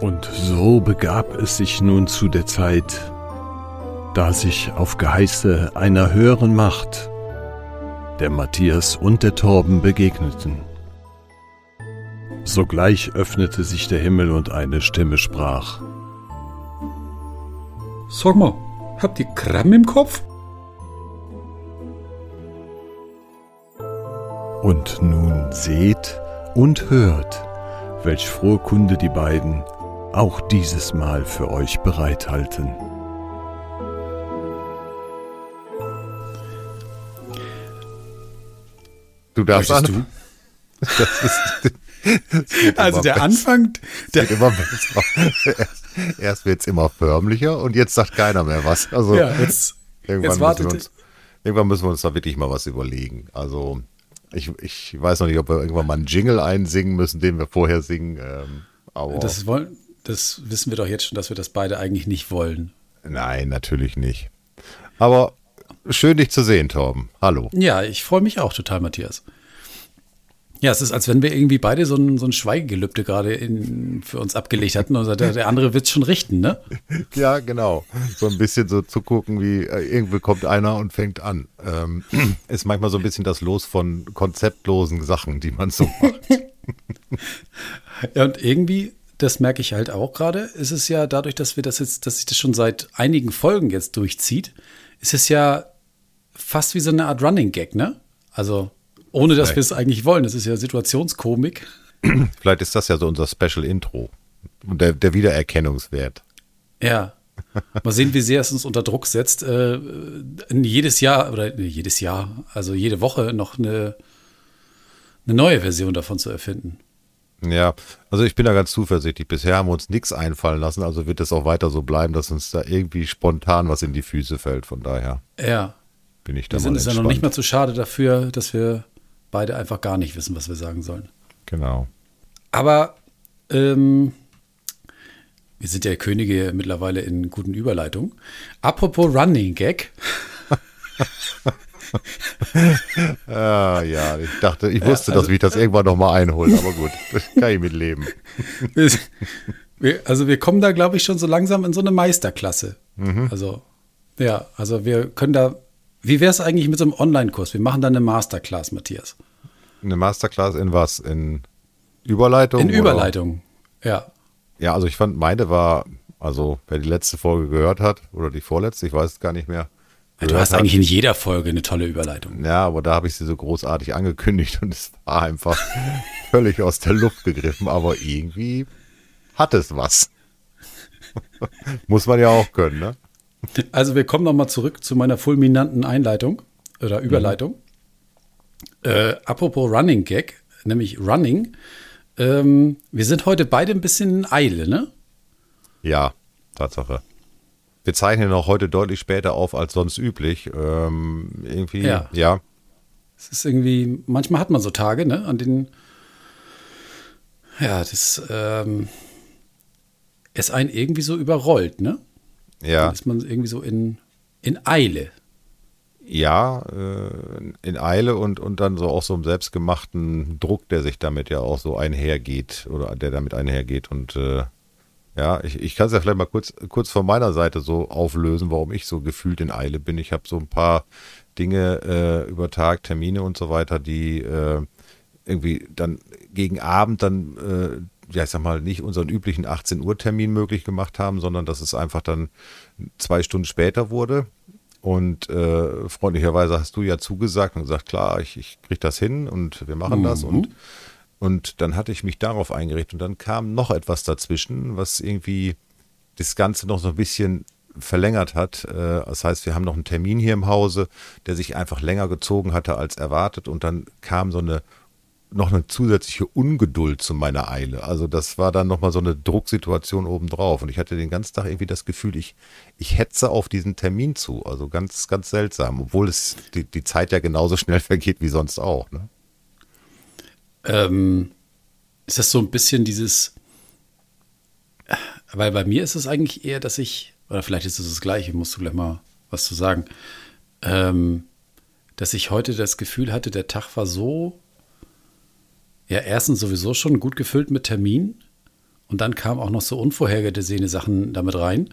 Und so begab es sich nun zu der Zeit, da sich auf Geheiße einer höheren Macht der Matthias und der Torben begegneten. Sogleich öffnete sich der Himmel und eine Stimme sprach: Sag mal, habt ihr Kram im Kopf? Und nun seht und hört, welch frohe Kunde die beiden auch dieses Mal für euch bereithalten. Du darfst Du? Also der Anfang, wird immer besser. Erst wird es immer förmlicher und jetzt sagt keiner mehr was. Also ja, jetzt wartet. Irgendwann müssen wir uns da wirklich mal was überlegen. Also ich weiß noch nicht, ob wir irgendwann mal einen Jingle einsingen müssen, den wir vorher singen. Aber Das wissen wir doch jetzt schon, dass wir das beide eigentlich nicht wollen. Nein, natürlich nicht. Aber schön, dich zu sehen, Torben. Hallo. Ja, ich freue mich auch total, Matthias. Ja, es ist, als wenn wir irgendwie beide so ein Schweigegelübde gerade für uns abgelegt hatten. Und der andere wird es schon richten, ne? Ja, genau. So ein bisschen so zu gucken, wie irgendwie kommt einer und fängt an. Ist manchmal so ein bisschen das Los von konzeptlosen Sachen, die man so macht. Ja, und irgendwie, das merke ich halt auch gerade, ist es ja dadurch, dass sich das schon seit einigen Folgen jetzt durchzieht, ist es ja fast wie so eine Art Running Gag, ne? Also ohne, dass wir es eigentlich wollen. Das ist ja Situationskomik. Vielleicht ist das ja so unser Special Intro. Und der Wiedererkennungswert. Ja. Mal sehen, wie sehr es uns unter Druck setzt, jedes Jahr, also jede Woche noch eine neue Version davon zu erfinden. Ja, also ich bin da ganz zuversichtlich. Bisher haben wir uns nichts einfallen lassen, also wird es auch weiter so bleiben, dass uns da irgendwie spontan was in die Füße fällt. Von daher bin ich da wir mal sind es ja entspannt. noch nicht mal zu schade dafür, dass wir beide einfach gar nicht wissen, was wir sagen sollen. Genau. Aber wir sind ja Könige mittlerweile in guten Überleitungen. Apropos Running Gag. Ja, ich wusste, dass ich das irgendwann nochmal einholen, aber gut, das kann ich mit leben. Wir kommen da, glaube ich, schon so langsam in so eine Meisterklasse. Mhm. Also wir können da, wie wäre es eigentlich mit so einem Online-Kurs? Wir machen da eine Masterclass, Matthias. Eine Masterclass in was? In Überleitung? In Überleitung, ja. Ja, also ich fand, meine war, also wer die letzte Folge gehört hat, oder die vorletzte, ich weiß es gar nicht mehr. Du hast eigentlich in jeder Folge eine tolle Überleitung. Ja, aber da habe ich sie so großartig angekündigt und es war einfach völlig aus der Luft gegriffen, aber irgendwie hat es was. Muss man ja auch können, ne? Also wir kommen nochmal zurück zu meiner fulminanten Einleitung oder Überleitung. Apropos Running Gag, nämlich Running. Wir sind heute beide ein bisschen in Eile, ne? Ja, Tatsache. Wir zeichnen auch heute deutlich später auf als sonst üblich. Irgendwie, ja. Es ist irgendwie, manchmal hat man so Tage, ne, an denen, es einen irgendwie so überrollt, ne? Ja. Dann ist man irgendwie so in Eile. Ja, in Eile und dann so auch so einem selbstgemachten Druck, der sich damit ja auch so einhergeht oder der damit einhergeht. Und ja, ich kann es ja vielleicht mal kurz von meiner Seite so auflösen, warum ich so gefühlt in Eile bin. Ich habe so ein paar Dinge über Tag, Termine und so weiter, die irgendwie dann gegen Abend dann ja, ich sag mal, nicht unseren üblichen 18 Uhr Termin möglich gemacht haben, sondern dass es einfach dann 2 Stunden später wurde. Und freundlicherweise hast du ja zugesagt und gesagt, klar, ich kriege das hin und wir machen das. Und dann hatte ich mich darauf eingerichtet und dann kam noch etwas dazwischen, was irgendwie das Ganze noch so ein bisschen verlängert hat. Das heißt, wir haben noch einen Termin hier im Hause, der sich einfach länger gezogen hatte als erwartet und dann kam noch eine zusätzliche Ungeduld zu meiner Eile. Also das war dann nochmal so eine Drucksituation obendrauf. Und ich hatte den ganzen Tag irgendwie das Gefühl, ich hetze auf diesen Termin zu. Also ganz, ganz seltsam. Obwohl es die Zeit ja genauso schnell vergeht wie sonst auch. Ne? Ist das so ein bisschen dieses, weil bei mir ist es eigentlich eher, dass ich, oder vielleicht ist es das Gleiche, musst du gleich mal was zu sagen, dass ich heute das Gefühl hatte, der Tag war so, ja, erstens sowieso schon gut gefüllt mit Terminen und dann kamen auch noch so unvorhergesehene Sachen damit rein,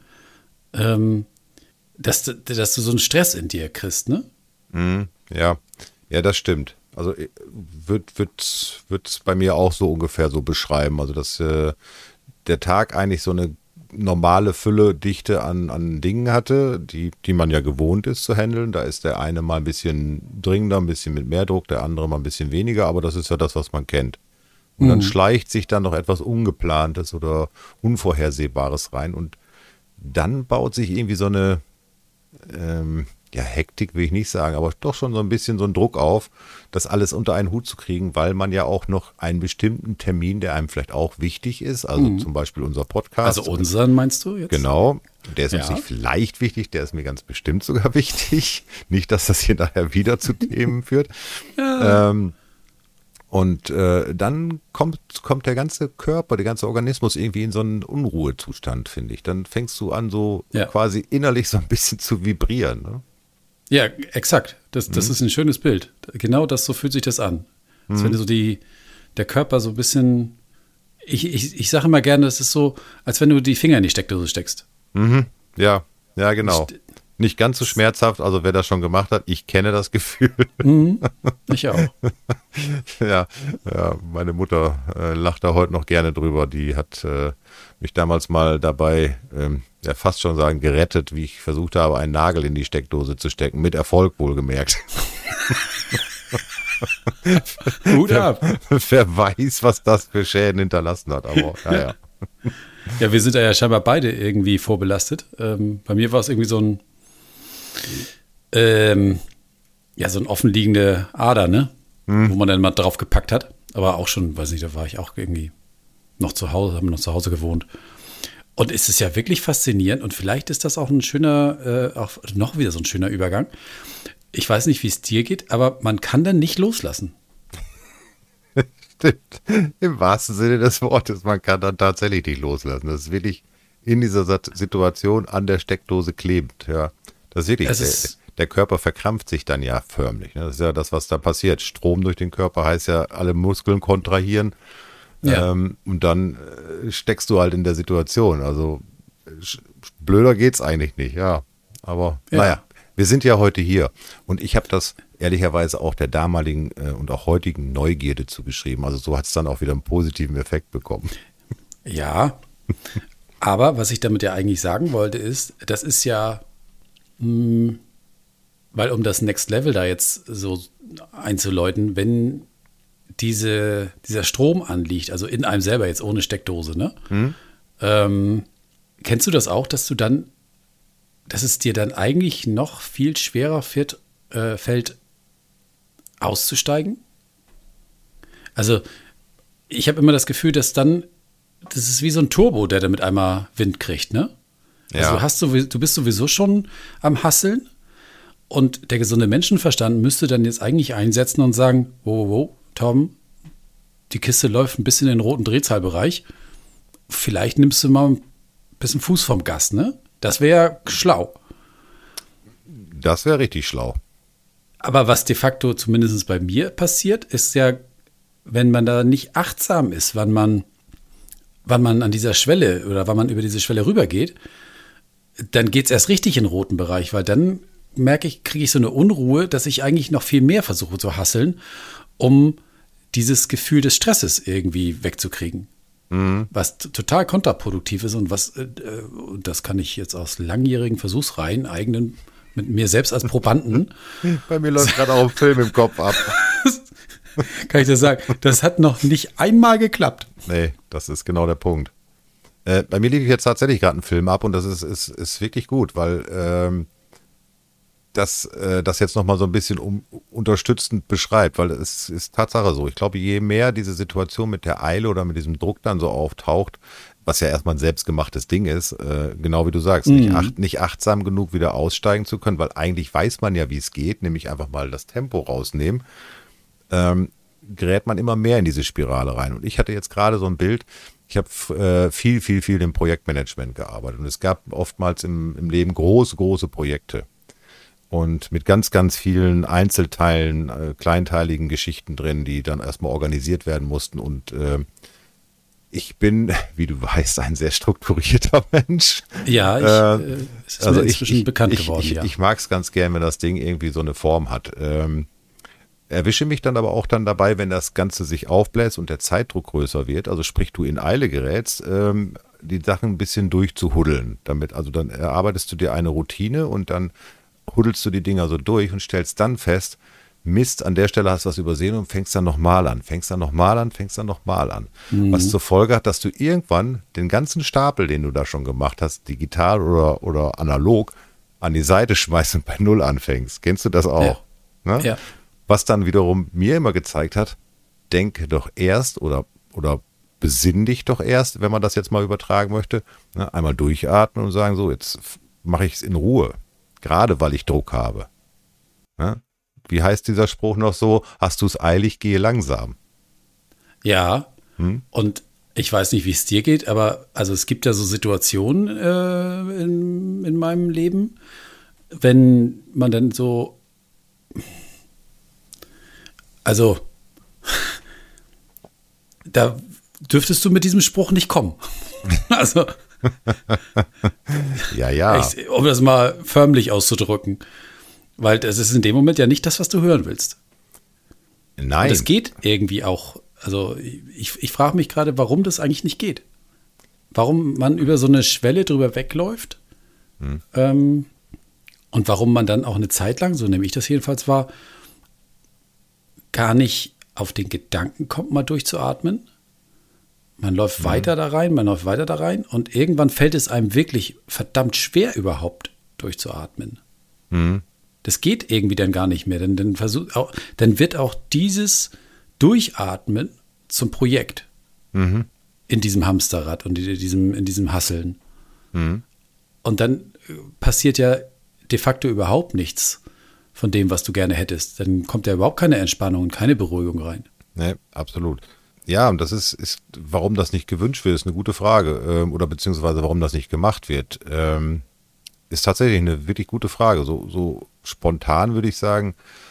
dass du so einen Stress in dir kriegst, ne? Ja, das stimmt. Also wird's bei mir auch so ungefähr so beschreiben. Also dass der Tag eigentlich so eine normale Fülle, Dichte an Dingen hatte, die man ja gewohnt ist zu handeln. Da ist der eine mal ein bisschen dringender, ein bisschen mit mehr Druck, der andere mal ein bisschen weniger, aber das ist ja das, was man kennt. Und dann schleicht sich dann noch etwas Ungeplantes oder Unvorhersehbares rein und dann baut sich irgendwie so eine Hektik will ich nicht sagen, aber doch schon so ein bisschen so ein Druck auf, das alles unter einen Hut zu kriegen, weil man ja auch noch einen bestimmten Termin, der einem vielleicht auch wichtig ist, also zum Beispiel unser Podcast. Also unseren meinst du jetzt? Genau, der ist uns nicht vielleicht wichtig, der ist mir ganz bestimmt sogar wichtig. Nicht, dass das hier nachher wieder zu Themen führt. Ja. Und dann kommt der ganze Körper, der ganze Organismus irgendwie in so einen Unruhezustand, finde ich. Dann fängst du an, so quasi innerlich so ein bisschen zu vibrieren. Ne? Ja, exakt. Das ist ein schönes Bild. Genau das, so fühlt sich das an. Als wenn so der Körper so ein bisschen, ich sage immer gerne, das ist so, als wenn du die Finger in die Steckdose steckst. Ja, genau. Nicht ganz so schmerzhaft, also wer das schon gemacht hat, ich kenne das Gefühl. Ich auch. Ja, meine Mutter lacht da heute noch gerne drüber. Die hat mich damals mal dabei, fast schon sagen, gerettet, wie ich versucht habe, einen Nagel in die Steckdose zu stecken. Mit Erfolg wohlgemerkt. Gut ab. Wer weiß, was das für Schäden hinterlassen hat, aber ja. Ja, wir sind ja scheinbar beide irgendwie vorbelastet. Bei mir war es irgendwie so ein offenliegende Ader, ne? Wo man dann mal drauf gepackt hat. Aber auch schon, weiß nicht, da war ich auch irgendwie noch zu Hause, haben noch zu Hause gewohnt. Und es ist ja wirklich faszinierend und vielleicht ist das auch ein schöner, auch noch wieder so ein schöner Übergang. Ich weiß nicht, wie es dir geht, aber man kann dann nicht loslassen. Stimmt. Im wahrsten Sinne des Wortes, man kann dann tatsächlich nicht loslassen. Das ist wirklich in dieser Situation an der Steckdose klebend, ja. Das ist wirklich, der Körper verkrampft sich dann ja förmlich. Ne? Das ist ja das, was da passiert. Strom durch den Körper heißt ja, alle Muskeln kontrahieren. Ja. Und dann steckst du halt in der Situation. Also blöder geht's eigentlich nicht, ja. Aber naja, wir sind ja heute hier. Und ich habe das ehrlicherweise auch der damaligen und auch heutigen Neugierde zugeschrieben. Also so hat es dann auch wieder einen positiven Effekt bekommen. Ja, aber was ich damit ja eigentlich sagen wollte ist, das ist ja, weil um das Next Level da jetzt so einzuläuten, wenn dieser Strom anliegt, also in einem selber jetzt ohne Steckdose, ne? Kennst du das auch, dass es dir dann eigentlich noch viel schwerer fällt, auszusteigen? Also ich habe immer das Gefühl, das ist wie so ein Turbo, der damit einmal Wind kriegt, ne? Ja. Also du bist sowieso schon am Hasseln und der gesunde Menschenverstand müsste dann jetzt eigentlich einsetzen und sagen, wow, Tom, die Kiste läuft ein bisschen in den roten Drehzahlbereich. Vielleicht nimmst du mal ein bisschen Fuß vom Gas, ne? Das wäre schlau. Das wäre richtig schlau. Aber was de facto zumindest bei mir passiert, ist ja, wenn man da nicht achtsam ist, wann man an dieser Schwelle oder wann man über diese Schwelle rübergeht, dann geht es erst richtig in den roten Bereich, weil dann kriege ich so eine Unruhe, dass ich eigentlich noch viel mehr versuche zu hasseln, um dieses Gefühl des Stresses irgendwie wegzukriegen. Was total kontraproduktiv ist und und das kann ich jetzt aus langjährigen Versuchsreihen mit mir selbst als Probanden. Bei mir läuft gerade auch ein Film im Kopf ab. Kann ich dir sagen, das hat noch nicht einmal geklappt. Nee, das ist genau der Punkt. Bei mir lief jetzt tatsächlich gerade ein Film ab und das ist wirklich gut, weil das jetzt nochmal so ein bisschen unterstützend beschreibt, weil es ist Tatsache so. Ich glaube, je mehr diese Situation mit der Eile oder mit diesem Druck dann so auftaucht, was ja erstmal ein selbstgemachtes Ding ist, genau wie du sagst, nicht achtsam genug wieder aussteigen zu können, weil eigentlich weiß man ja, wie es geht, nämlich einfach mal das Tempo rausnehmen, gerät man immer mehr in diese Spirale rein. Und ich hatte jetzt gerade so ein Bild, ich habe viel im Projektmanagement gearbeitet und es gab oftmals im Leben große Projekte. Und mit ganz vielen Einzelteilen, kleinteiligen Geschichten drin, die dann erstmal organisiert werden mussten. Und ich bin, wie du weißt, ein sehr strukturierter Mensch. Ja, es ist mir inzwischen bekannt geworden. Ich mag es ganz gern, wenn das Ding irgendwie so eine Form hat. Erwische mich dann aber auch dann dabei, wenn das Ganze sich aufbläst und der Zeitdruck größer wird, also sprich du in Eile gerätst, die Sachen ein bisschen durchzuhuddeln. Also dann erarbeitest du dir eine Routine und dann huddelst du die Dinger so durch und stellst dann fest, Mist, an der Stelle hast du was übersehen und fängst dann nochmal an. Was zur Folge hat, dass du irgendwann den ganzen Stapel, den du da schon gemacht hast, digital oder analog, an die Seite schmeißt und bei Null anfängst. Kennst du das auch? Ja. Ne? Ja. Was dann wiederum mir immer gezeigt hat, denke doch erst oder besinn dich doch erst, wenn man das jetzt mal übertragen möchte, ne? Einmal durchatmen und sagen, so, jetzt mache ich es in Ruhe. Gerade weil ich Druck habe. Ne? Wie heißt dieser Spruch noch so? Hast du es eilig, gehe langsam. Ja, und ich weiß nicht, wie es dir geht, aber also es gibt ja so Situationen in meinem Leben, wenn man dann so, also da dürftest du mit diesem Spruch nicht kommen. Also Ja. um das mal förmlich auszudrücken. Weil das ist in dem Moment ja nicht das, was du hören willst. Nein. Und das geht irgendwie auch. Also ich frage mich gerade, warum das eigentlich nicht geht. Warum man über so eine Schwelle drüber wegläuft. Und warum man dann auch eine Zeit lang, so nehme ich das jedenfalls wahr, gar nicht auf den Gedanken kommt, mal durchzuatmen. Man läuft weiter da rein und irgendwann fällt es einem wirklich verdammt schwer, überhaupt durchzuatmen. Das geht irgendwie dann gar nicht mehr, denn dann wird auch dieses Durchatmen zum Projekt in diesem Hamsterrad und in diesem Hasseln. Und dann passiert ja de facto überhaupt nichts von dem, was du gerne hättest. Dann kommt ja überhaupt keine Entspannung und keine Beruhigung rein. Nee, absolut. Ja, und das ist warum das nicht gewünscht wird, ist eine gute Frage. Oder beziehungsweise warum das nicht gemacht wird. Ist tatsächlich eine wirklich gute Frage. So spontan würde ich sagen,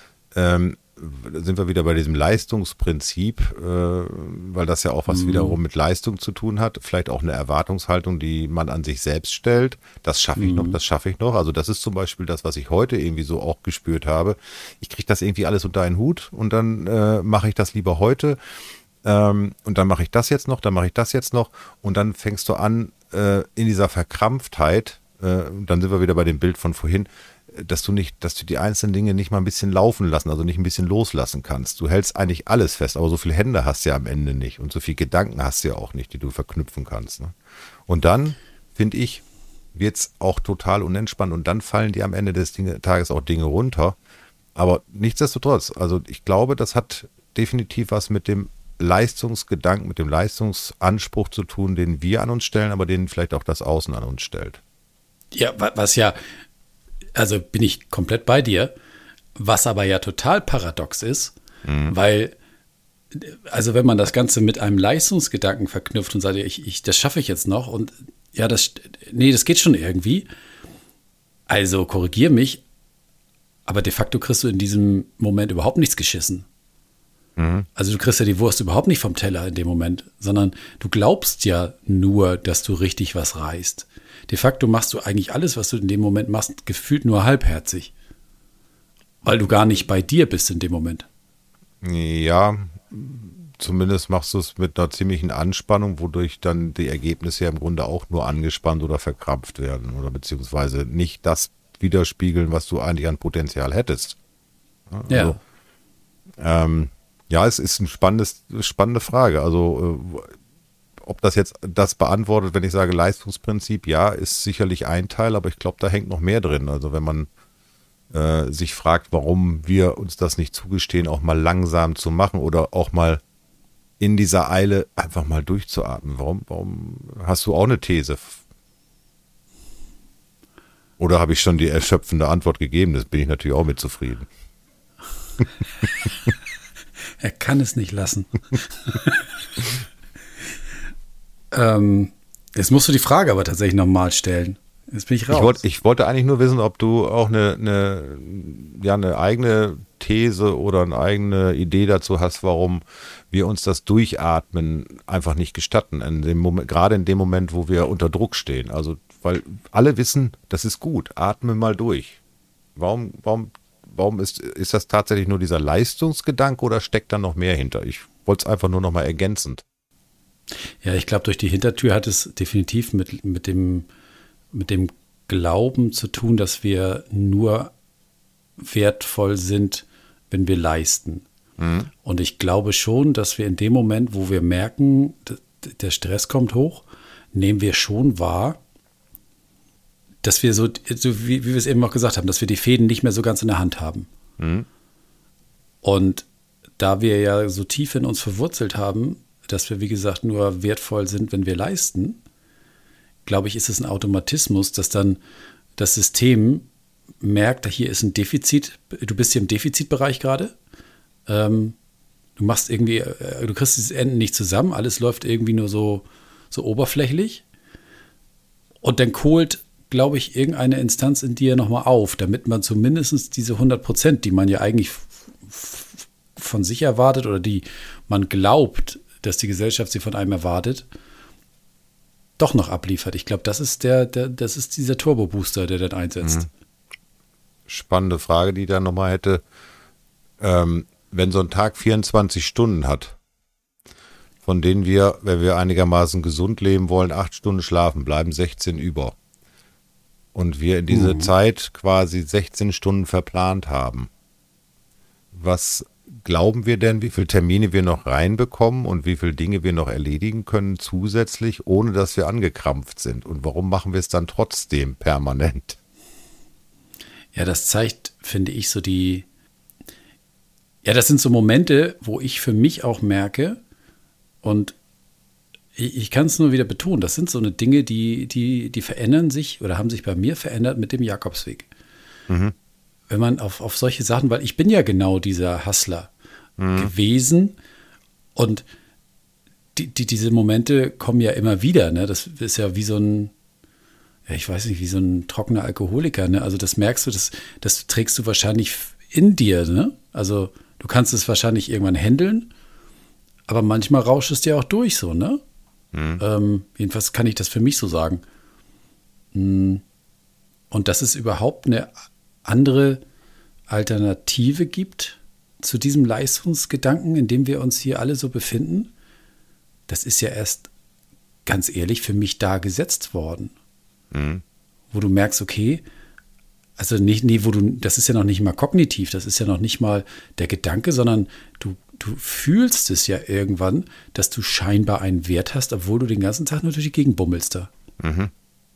sind wir wieder bei diesem Leistungsprinzip, weil das ja auch was wiederum mit Leistung zu tun hat. Vielleicht auch eine Erwartungshaltung, die man an sich selbst stellt. Das schaffe ich noch. Also das ist zum Beispiel das, was ich heute irgendwie so auch gespürt habe. Ich kriege das irgendwie alles unter einen Hut und dann mache ich das lieber heute. Und dann mache ich das jetzt noch, und dann fängst du an, in dieser Verkrampftheit, dann sind wir wieder bei dem Bild von vorhin, dass du die einzelnen Dinge nicht mal ein bisschen laufen lassen, also nicht ein bisschen loslassen kannst. Du hältst eigentlich alles fest, aber so viele Hände hast du ja am Ende nicht und so viele Gedanken hast du ja auch nicht, die du verknüpfen kannst. Ne? Und dann, finde ich, wird es auch total unentspannt und dann fallen dir am Ende des Tages auch Dinge runter. Aber nichtsdestotrotz, also ich glaube, das hat definitiv was mit dem Leistungsgedanken, mit dem Leistungsanspruch zu tun, den wir an uns stellen, aber den vielleicht auch das Außen an uns stellt. Ja, was ja, also bin ich komplett bei dir, was aber ja total paradox ist, weil, also wenn man das Ganze mit einem Leistungsgedanken verknüpft und sagt, das schaffe ich jetzt noch und ja, das geht schon irgendwie, also korrigier mich, aber de facto kriegst du in diesem Moment überhaupt nichts geschissen. Also du kriegst ja die Wurst überhaupt nicht vom Teller in dem Moment, sondern du glaubst ja nur, dass du richtig was reißt. De facto machst du eigentlich alles, was du in dem Moment machst, gefühlt nur halbherzig. Weil du gar nicht bei dir bist in dem Moment. Ja, zumindest machst du es mit einer ziemlichen Anspannung, wodurch dann die Ergebnisse ja im Grunde auch nur angespannt oder verkrampft werden oder beziehungsweise nicht das widerspiegeln, was du eigentlich an Potenzial hättest. Also, ja, es ist eine spannende Frage. Also ob das jetzt das beantwortet, wenn ich sage Leistungsprinzip, ja, ist sicherlich ein Teil, aber ich glaube, da hängt noch mehr drin. Also wenn man sich fragt, warum wir uns das nicht zugestehen, auch mal langsam zu machen oder auch mal in dieser Eile einfach mal durchzuatmen. Warum hast du auch eine These? Oder habe ich schon die erschöpfende Antwort gegeben? Das bin ich natürlich auch mit zufrieden. Er kann es nicht lassen. Jetzt musst du die Frage aber tatsächlich nochmal stellen. Jetzt bin ich raus. Ich wollte eigentlich nur wissen, ob du auch eine eigene These oder eine eigene Idee dazu hast, warum wir uns das Durchatmen einfach nicht gestatten, gerade in dem Moment, wo wir unter Druck stehen. Also, weil alle wissen, das ist gut, atme mal durch. Warum ist das tatsächlich nur dieser Leistungsgedanke oder steckt da noch mehr hinter? Ich wollte es einfach nur noch mal ergänzend. Ja, ich glaube, durch die Hintertür hat es definitiv mit dem Glauben zu tun, dass wir nur wertvoll sind, wenn wir leisten. Mhm. Und ich glaube schon, dass wir in dem Moment, wo wir merken, der Stress kommt hoch, nehmen wir schon wahr, dass wir so wie wir es eben auch gesagt haben, dass wir die Fäden nicht mehr so ganz in der Hand haben. Mhm. Und da wir ja so tief in uns verwurzelt haben, dass wir, wie gesagt, nur wertvoll sind, wenn wir leisten, glaube ich, ist es ein Automatismus, dass dann das System merkt, hier ist ein Defizit, du bist hier im Defizitbereich gerade, du machst irgendwie, du kriegst diese Enden nicht zusammen, alles läuft irgendwie nur so oberflächlich und dann kohlt, glaube ich, irgendeine Instanz in dir nochmal auf, damit man zumindest diese 100%, die man ja eigentlich von sich erwartet oder die man glaubt, dass die Gesellschaft sie von einem erwartet, doch noch abliefert. Ich glaube, das ist das ist dieser Turbo-Booster, der dann einsetzt. Spannende Frage, die da nochmal hätte. Wenn so ein Tag 24 Stunden hat, von denen wir, wenn wir einigermaßen gesund leben wollen, 8 Stunden schlafen, bleiben 16 über. Und wir in diese Zeit quasi 16 Stunden verplant haben. Was glauben wir denn, wie viele Termine wir noch reinbekommen und wie viele Dinge wir noch erledigen können zusätzlich, ohne dass wir angekrampft sind? Und warum machen wir es dann trotzdem permanent? Ja, das zeigt, finde ich, das sind so Momente, wo ich für mich auch merke, und ich kann es nur wieder betonen, das sind so eine Dinge, die verändern sich oder haben sich bei mir verändert mit dem Jakobsweg. Mhm. Wenn man auf solche Sachen, weil ich bin ja genau dieser Hustler gewesen und diese Momente kommen ja immer wieder, ne? Das ist ja wie so ein, ja, ich weiß nicht, wie so ein trockener Alkoholiker, ne? Also das merkst du, das trägst du wahrscheinlich in dir, ne? Also du kannst es wahrscheinlich irgendwann handeln, aber manchmal rauscht es dir auch durch so, ne? Jedenfalls kann ich das für mich so sagen. Und dass es überhaupt eine andere Alternative gibt zu diesem Leistungsgedanken, in dem wir uns hier alle so befinden, das ist ja erst, ganz ehrlich, für mich da gesetzt worden. Mhm. Wo du merkst, okay, also das ist ja noch nicht mal kognitiv, das ist ja noch nicht mal der Gedanke, sondern du fühlst es ja irgendwann, dass du scheinbar einen Wert hast, obwohl du den ganzen Tag nur durch die Gegend bummelst da. Mhm.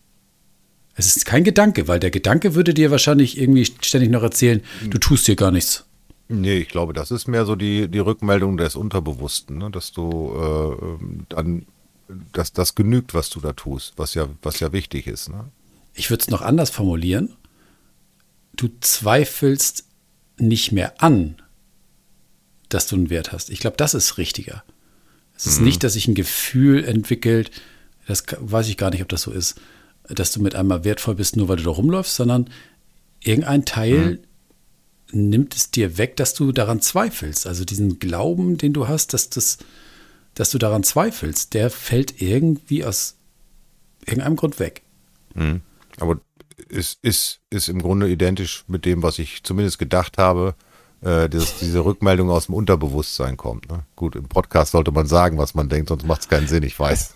Es ist kein Gedanke, weil der Gedanke würde dir wahrscheinlich irgendwie ständig noch erzählen, du tust dir gar nichts. Nee, ich glaube, das ist mehr so die Rückmeldung des Unterbewussten, ne? Dass du dass das genügt, was du da tust, was ja wichtig ist. Ne? Ich würde es noch anders formulieren. Du zweifelst nicht mehr an, dass du einen Wert hast. Ich glaube, das ist richtiger. Es ist nicht, dass sich ein Gefühl entwickelt, das weiß ich gar nicht, ob das so ist, dass du mit einmal wertvoll bist, nur weil du da rumläufst, sondern irgendein Teil nimmt es dir weg, dass du daran zweifelst. Also diesen Glauben, den du hast, dass du daran zweifelst, der fällt irgendwie aus irgendeinem Grund weg. Mhm. Aber ist im Grunde identisch mit dem, was ich zumindest gedacht habe, dass diese Rückmeldung aus dem Unterbewusstsein kommt. Ne? Gut, im Podcast sollte man sagen, was man denkt, sonst macht es keinen Sinn, ich weiß.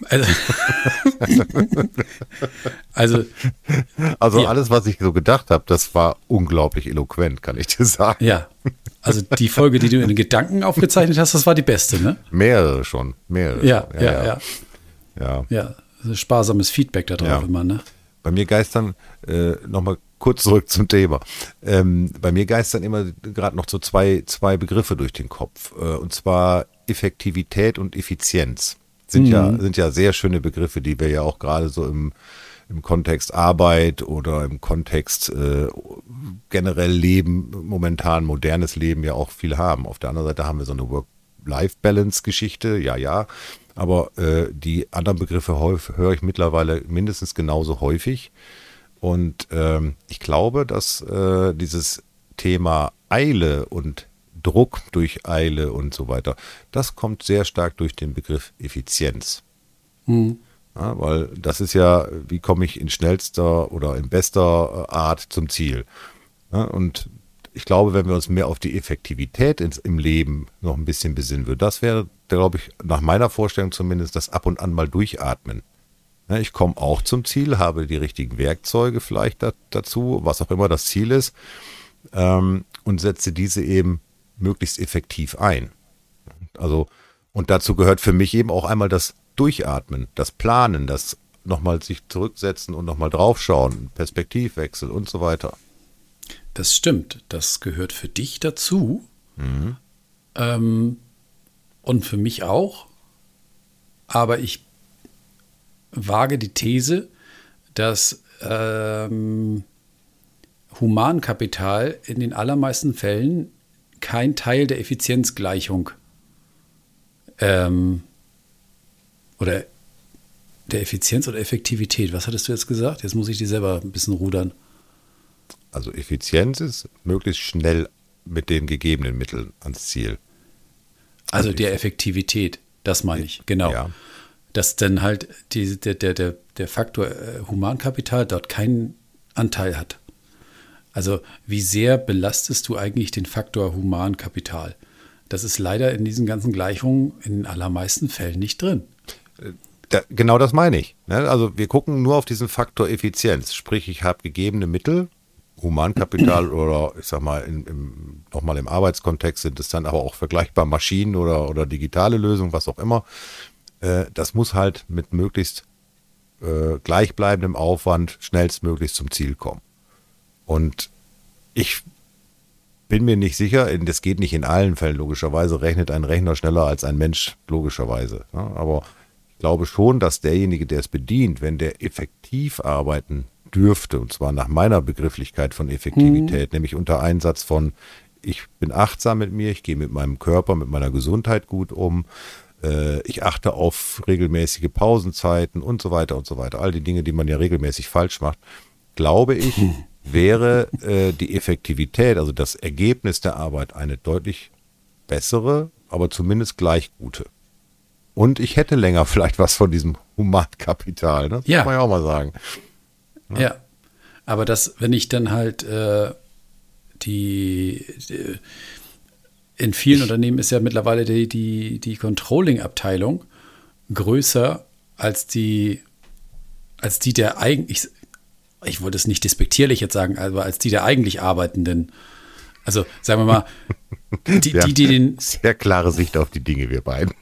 Also ja. Alles, was ich so gedacht habe, das war unglaublich eloquent, kann ich dir sagen. Ja, also die Folge, die du in den Gedanken aufgezeichnet hast, das war die beste, ne? Mehrere schon. Ja. Also sparsames Feedback da drauf immer, ne? Bei mir geistern, nochmal kurz zurück zum Thema, bei mir geistern immer gerade noch so zwei Begriffe durch den Kopf, und zwar Effektivität und Effizienz. Sind ja sehr schöne Begriffe, die wir ja auch gerade so im Kontext Arbeit oder im Kontext generell Leben, momentan modernes Leben ja auch viel haben. Auf der anderen Seite haben wir so eine Work-Life-Balance-Geschichte, ja. Aber die anderen Begriffe höre ich mittlerweile mindestens genauso häufig. Und ich glaube, dass dieses Thema Eile und Druck durch Eile und so weiter, das kommt sehr stark durch den Begriff Effizienz. Ja, weil das ist ja, wie komme ich in schnellster oder in bester Art zum Ziel. Ja, und ich glaube, wenn wir uns mehr auf die Effektivität im Leben noch ein bisschen besinnen würden, das wäre, glaube ich, nach meiner Vorstellung zumindest, das ab und an mal durchatmen. Ja, ich komme auch zum Ziel, habe die richtigen Werkzeuge vielleicht dazu, was auch immer das Ziel ist, und setze diese eben möglichst effektiv ein. Also, und dazu gehört für mich eben auch einmal das Durchatmen, das Planen, das nochmal sich zurücksetzen und nochmal draufschauen, Perspektivwechsel und so weiter. Das stimmt, das gehört für dich dazu und für mich auch, aber ich wage die These, dass Humankapital in den allermeisten Fällen kein Teil der Effizienzgleichung oder der Effizienz oder Effektivität. Was hattest du jetzt gesagt? Jetzt muss ich die selber ein bisschen rudern. Also Effizienz ist möglichst schnell mit den gegebenen Mitteln ans Ziel. Also der Effektivität, das meine ich, genau. Ja. Dass dann halt der Faktor Humankapital dort keinen Anteil hat. Also wie sehr belastest du eigentlich den Faktor Humankapital? Das ist leider in diesen ganzen Gleichungen in den allermeisten Fällen nicht drin. Genau das meine ich. Also wir gucken nur auf diesen Faktor Effizienz. Sprich, ich habe gegebene Mittel, Humankapital oder ich sag mal nochmal im Arbeitskontext sind es dann aber auch vergleichbar Maschinen oder digitale Lösungen, was auch immer. Das muss halt mit möglichst gleichbleibendem Aufwand schnellstmöglich zum Ziel kommen. Und ich bin mir nicht sicher, das geht nicht in allen Fällen logischerweise, rechnet ein Rechner schneller als ein Mensch logischerweise. Ja, aber ich glaube schon, dass derjenige, der es bedient, wenn der effektiv arbeiten dürfte, und zwar nach meiner Begrifflichkeit von Effektivität, nämlich unter Einsatz von, ich bin achtsam mit mir, ich gehe mit meinem Körper, mit meiner Gesundheit gut um, ich achte auf regelmäßige Pausenzeiten und so weiter und so weiter. All die Dinge, die man ja regelmäßig falsch macht, glaube ich, wäre die Effektivität, also das Ergebnis der Arbeit eine deutlich bessere, aber zumindest gleich gute. Und ich hätte länger vielleicht was von diesem Humankapital, ne? Das Ja. kann man ja auch mal sagen. Ja, aber wenn ich dann halt in vielen Unternehmen ist ja mittlerweile die Controlling-Abteilung größer als die der eigentlich, ich wollte es nicht despektierlich jetzt sagen, aber als die der eigentlich Arbeitenden. Also sagen wir mal, die den. Sehr klare Sicht auf die Dinge, wir beiden.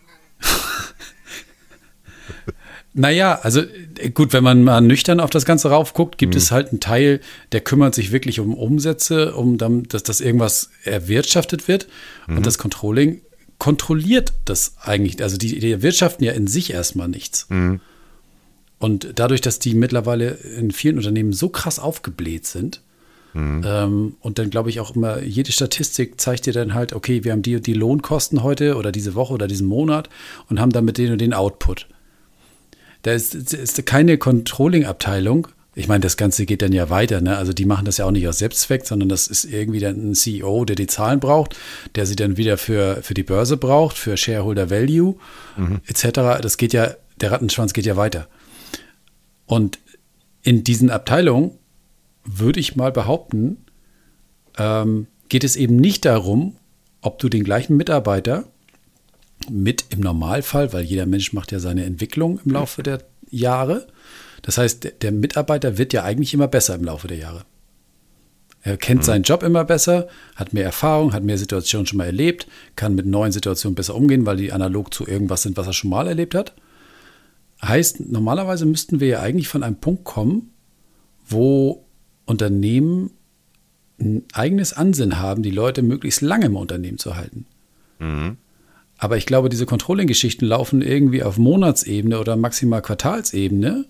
Naja, also gut, wenn man mal nüchtern auf das Ganze raufguckt, gibt es halt einen Teil, der kümmert sich wirklich um Umsätze, dass irgendwas erwirtschaftet wird. Und das Controlling kontrolliert das eigentlich. Also die erwirtschaften ja in sich erstmal nichts. Und dadurch, dass die mittlerweile in vielen Unternehmen so krass aufgebläht sind, und dann glaube ich auch immer, jede Statistik zeigt dir dann halt, okay, wir haben die und die Lohnkosten heute oder diese Woche oder diesen Monat und haben damit den und den Output. Da ist keine Controlling-Abteilung. Ich meine, das Ganze geht dann ja weiter, ne? Also die machen das ja auch nicht aus Selbstzweck, sondern das ist irgendwie dann ein CEO, der die Zahlen braucht, der sie dann wieder für die Börse braucht, für Shareholder Value, etc. Das geht ja, der Rattenschwanz geht ja weiter. Und in diesen Abteilungen würde ich mal behaupten, geht es eben nicht darum, ob du den gleichen Mitarbeiter mit im Normalfall, weil jeder Mensch macht ja seine Entwicklung im Laufe der Jahre. Das heißt, der Mitarbeiter wird ja eigentlich immer besser im Laufe der Jahre. Er kennt seinen Job immer besser, hat mehr Erfahrung, hat mehr Situationen schon mal erlebt, kann mit neuen Situationen besser umgehen, weil die analog zu irgendwas sind, was er schon mal erlebt hat. Heißt, normalerweise müssten wir ja eigentlich von einem Punkt kommen, wo Unternehmen ein eigenes Ansinnen haben, die Leute möglichst lange im Unternehmen zu halten. Aber ich glaube, diese Controlling-Geschichten laufen irgendwie auf Monatsebene oder maximal Quartalsebene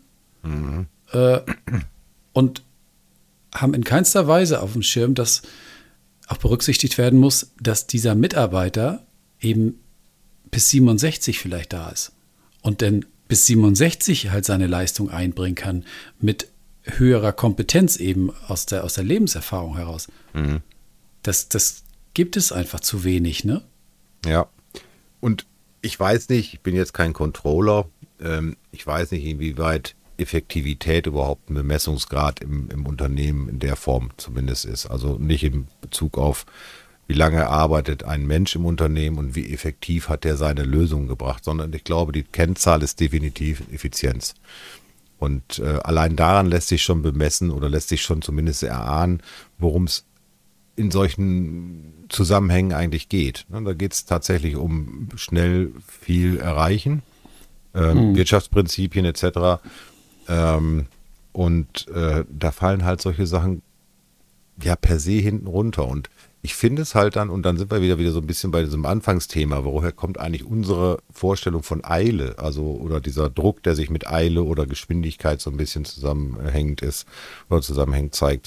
und haben in keinster Weise auf dem Schirm, dass auch berücksichtigt werden muss, dass dieser Mitarbeiter eben bis 67 vielleicht da ist und dann bis 67 halt seine Leistung einbringen kann mit höherer Kompetenz eben aus der Lebenserfahrung heraus. Mhm. Das gibt es einfach zu wenig, ne? Ja. Und ich weiß nicht, ich bin jetzt kein Controller, ich weiß nicht, inwieweit Effektivität überhaupt ein Bemessungsgrad im Unternehmen in der Form zumindest ist. Also nicht in Bezug auf, wie lange arbeitet ein Mensch im Unternehmen und wie effektiv hat er seine Lösungen gebracht, sondern ich glaube, die Kennzahl ist definitiv Effizienz. Und allein daran lässt sich schon bemessen oder lässt sich schon zumindest erahnen, worum es in solchen Zusammenhängen eigentlich geht. Da geht es tatsächlich um schnell viel erreichen, Wirtschaftsprinzipien etc. Da fallen halt solche Sachen ja per se hinten runter. Und ich finde es halt dann, und dann sind wir wieder so ein bisschen bei diesem Anfangsthema, woher kommt eigentlich unsere Vorstellung von Eile, also oder dieser Druck, der sich mit Eile oder Geschwindigkeit so ein bisschen zusammenhängend ist oder zusammenhängt, zeigt.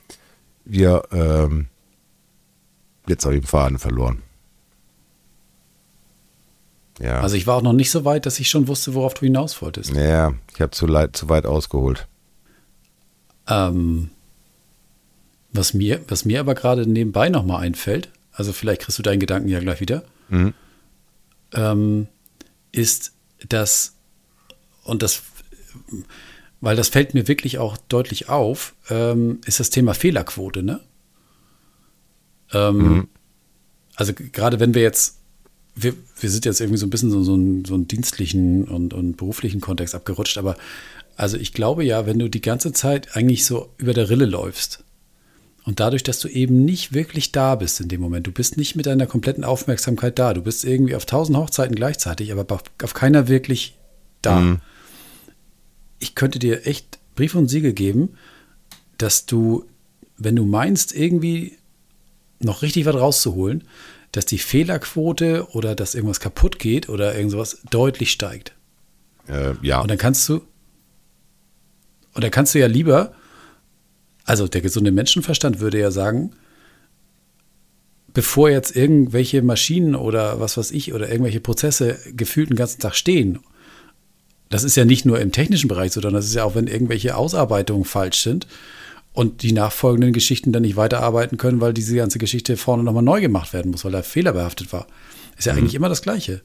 Jetzt habe ich den Faden verloren. Ja. Also ich war auch noch nicht so weit, dass ich schon wusste, worauf du hinaus wolltest. Ja, ich habe zu weit ausgeholt. Was mir aber gerade nebenbei nochmal einfällt, also vielleicht kriegst du deinen Gedanken ja gleich wieder, ist das, weil das fällt mir wirklich auch deutlich auf, ist das Thema Fehlerquote, ne? Also gerade wenn wir jetzt, wir sind jetzt irgendwie so ein bisschen so einen dienstlichen und beruflichen Kontext abgerutscht, aber also ich glaube ja, wenn du die ganze Zeit eigentlich so über der Rille läufst und dadurch, dass du eben nicht wirklich da bist in dem Moment, du bist nicht mit deiner kompletten Aufmerksamkeit da, du bist irgendwie auf 1000 Hochzeiten gleichzeitig, aber auf keiner wirklich da. Ich könnte dir echt Brief und Siegel geben, dass du, wenn du meinst, irgendwie noch richtig was rauszuholen, dass die Fehlerquote oder dass irgendwas kaputt geht oder irgend sowas deutlich steigt. Ja. Und dann kannst du ja lieber, also der gesunde Menschenverstand würde ja sagen, bevor jetzt irgendwelche Maschinen oder was weiß ich oder irgendwelche Prozesse gefühlt den ganzen Tag stehen, das ist ja nicht nur im technischen Bereich, sondern das ist ja auch, wenn irgendwelche Ausarbeitungen falsch sind und die nachfolgenden Geschichten dann nicht weiterarbeiten können, weil diese ganze Geschichte vorne nochmal neu gemacht werden muss, weil da fehlerbehaftet war. Ist ja eigentlich immer das Gleiche.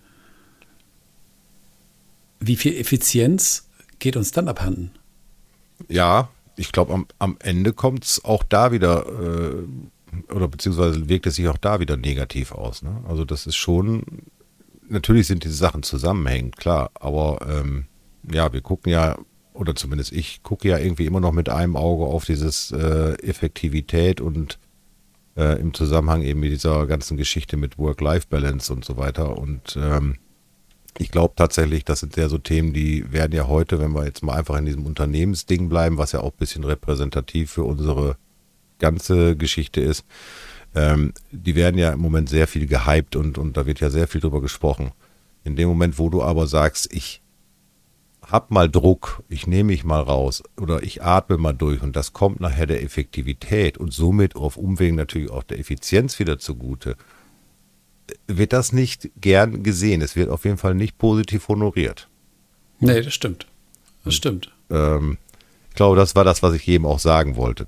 Wie viel Effizienz geht uns dann abhanden? Ja, ich glaube, am Ende kommt es auch da wieder, oder beziehungsweise wirkt es sich auch da wieder negativ aus. Ne? Also das ist schon, natürlich sind diese Sachen zusammenhängend, klar, aber ja, wir gucken ja, oder zumindest ich gucke ja irgendwie immer noch mit einem Auge auf dieses Effektivität und im Zusammenhang eben mit dieser ganzen Geschichte mit Work-Life-Balance und so weiter. Und ich glaube tatsächlich, das sind ja so Themen, die werden ja heute, wenn wir jetzt mal einfach in diesem Unternehmensding bleiben, was ja auch ein bisschen repräsentativ für unsere ganze Geschichte ist, die werden ja im Moment sehr viel gehypt und da wird ja sehr viel drüber gesprochen. In dem Moment, wo du aber sagst, ich hab mal Druck, ich nehme mich mal raus oder ich atme mal durch und das kommt nachher der Effektivität und somit auf Umwegen natürlich auch der Effizienz wieder zugute, wird das nicht gern gesehen. Es wird auf jeden Fall nicht positiv honoriert. Nee, das stimmt. Das stimmt. Ich glaube, das war das, was ich jedem auch sagen wollte.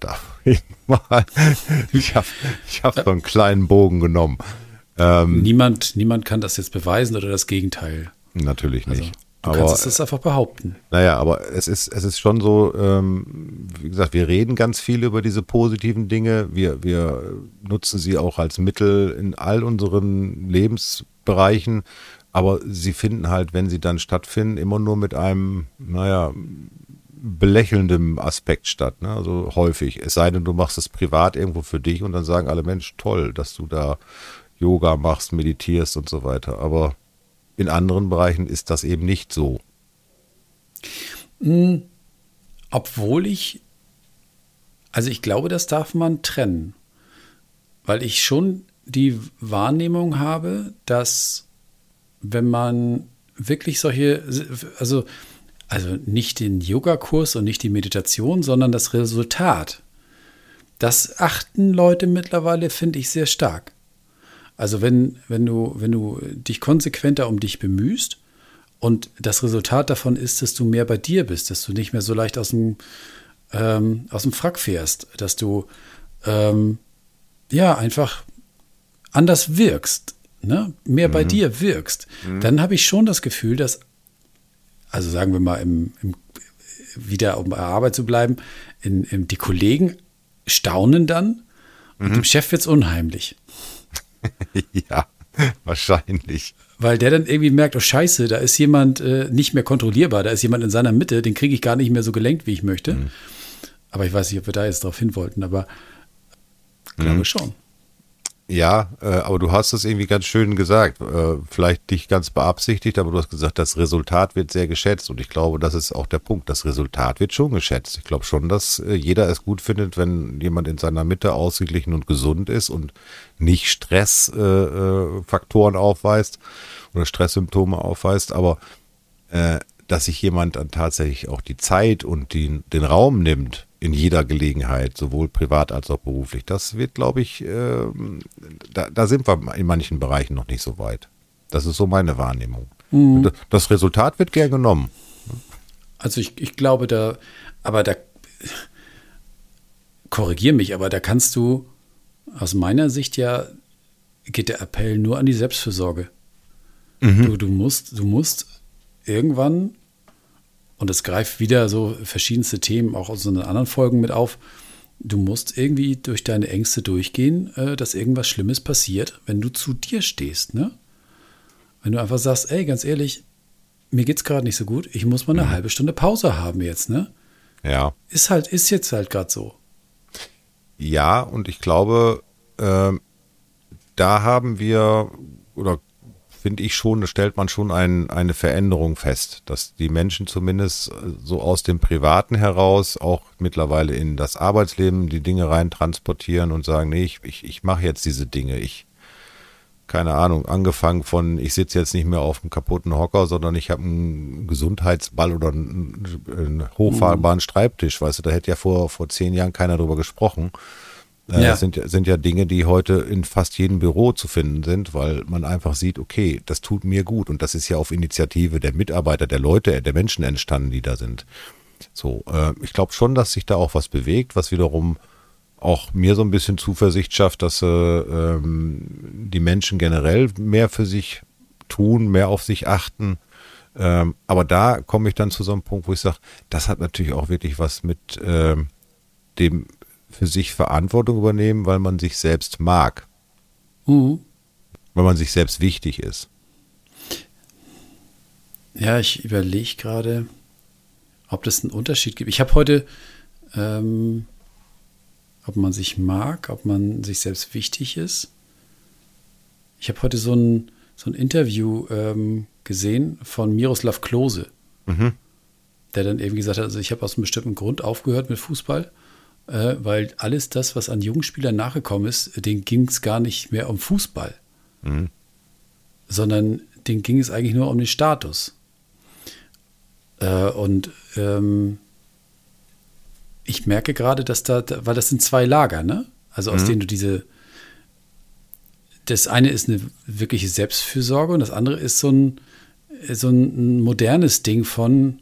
Ich hab so einen kleinen Bogen genommen. Niemand kann das jetzt beweisen oder das Gegenteil. Natürlich nicht. Also, du kannst es einfach behaupten. Naja, aber es ist schon so, wie gesagt, wir reden ganz viel über diese positiven Dinge. Wir nutzen sie auch als Mittel in all unseren Lebensbereichen. Aber sie finden halt, wenn sie dann stattfinden, immer nur mit einem, belächelndem Aspekt statt. Ne? Also häufig. Es sei denn, du machst es privat irgendwo für dich und dann sagen alle, Mensch, toll, dass du da Yoga machst, meditierst und so weiter. Aber in anderen Bereichen ist das eben nicht so. Obwohl ich glaube, das darf man trennen. Weil ich schon die Wahrnehmung habe, dass wenn man wirklich solche, also nicht den Yogakurs und nicht die Meditation, sondern das Resultat, das achten Leute mittlerweile, finde ich, sehr stark. Also wenn du dich konsequenter um dich bemühst und das Resultat davon ist, dass du mehr bei dir bist, dass du nicht mehr so leicht aus dem aus dem Frack fährst, dass du einfach anders wirkst, ne? Mehr bei dir wirkst, dann habe ich schon das Gefühl, dass, also sagen wir mal, wieder um bei der Arbeit zu bleiben, die Kollegen staunen dann und dem Chef wird es unheimlich. Ja, wahrscheinlich. Weil der dann irgendwie merkt, oh Scheiße, da ist jemand nicht mehr kontrollierbar, da ist jemand in seiner Mitte, den kriege ich gar nicht mehr so gelenkt, wie ich möchte. Aber ich weiß nicht, ob wir da jetzt drauf hin wollten, aber glaube schon. Ja, aber du hast es irgendwie ganz schön gesagt. Vielleicht nicht ganz beabsichtigt, aber du hast gesagt, das Resultat wird sehr geschätzt. Und ich glaube, das ist auch der Punkt. Das Resultat wird schon geschätzt. Ich glaube schon, dass jeder es gut findet, wenn jemand in seiner Mitte ausgeglichen und gesund ist und nicht Stressfaktoren aufweist oder Stresssymptome aufweist. Aber dass sich jemand dann tatsächlich auch die Zeit und den Raum nimmt in jeder Gelegenheit, sowohl privat als auch beruflich. Das wird, glaube ich, da sind wir in manchen Bereichen noch nicht so weit. Das ist so meine Wahrnehmung. Das Resultat wird gern genommen. Also ich glaube, da korrigier mich, aber da kannst du aus meiner Sicht geht der Appell nur an die Selbstfürsorge. Du musst irgendwann, und es greift wieder so verschiedenste Themen auch aus so anderen Folgen mit auf, du musst irgendwie durch deine Ängste durchgehen, dass irgendwas Schlimmes passiert, wenn du zu dir stehst, ne? Wenn du einfach sagst, ey, ganz ehrlich, mir geht's gerade nicht so gut, ich muss mal eine halbe Stunde Pause haben jetzt, ne? Ja. Ist jetzt halt gerade so. Ja, und ich glaube, da haben wir, oder finde ich schon, da stellt man schon eine Veränderung fest, dass die Menschen zumindest so aus dem Privaten heraus auch mittlerweile in das Arbeitsleben die Dinge rein transportieren und sagen, nee, ich mache jetzt diese Dinge. Keine Ahnung, angefangen von, ich sitze jetzt nicht mehr auf einem kaputten Hocker, sondern ich habe einen Gesundheitsball oder einen hochfahrbaren Schreibtisch, weißt du, da hätte ja vor 10 Jahren keiner drüber gesprochen. Das sind ja Dinge, die heute in fast jedem Büro zu finden sind, weil man einfach sieht, okay, das tut mir gut und das ist ja auf Initiative der Mitarbeiter, der Leute, der Menschen entstanden, die da sind. So, ich glaube schon, dass sich da auch was bewegt, was wiederum auch mir so ein bisschen Zuversicht schafft, dass die Menschen generell mehr für sich tun, mehr auf sich achten. Aber da komme ich dann zu so einem Punkt, wo ich sage, das hat natürlich auch wirklich was mit dem für sich Verantwortung übernehmen, weil man sich selbst mag. Weil man sich selbst wichtig ist. Ja, ich überlege gerade, ob das einen Unterschied gibt. Ich habe heute, ob man sich mag, ob man sich selbst wichtig ist. Ich habe heute so ein Interview gesehen von Miroslav Klose, der dann eben gesagt hat, also ich habe aus einem bestimmten Grund aufgehört mit Fußball, weil alles das, was an jungen Spielern nachgekommen ist, denen ging es gar nicht mehr um Fußball, sondern denen ging es eigentlich nur um den Status. Ich merke gerade, dass weil das sind 2 Lager, ne? Also aus denen du das eine ist eine wirkliche Selbstfürsorge und das andere ist so ein modernes Ding von